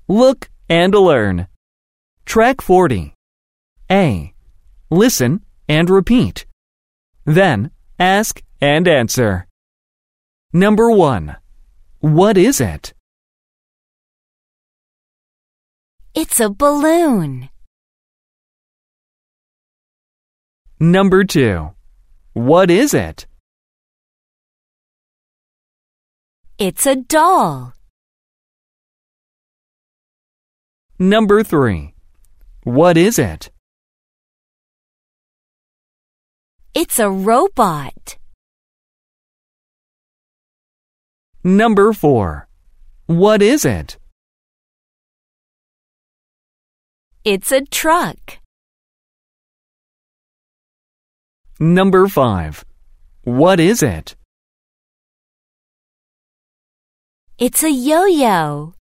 Look and learn. Track 40. A. Listen and repeat. Then ask and answer. Number 1. What is it? It's a balloon. Number 2. What is it? It's a doll. Number 3. What is it? It's a robot. Number 4. What is it? It's a truck. Number 5. What is it? It's a yo-yo.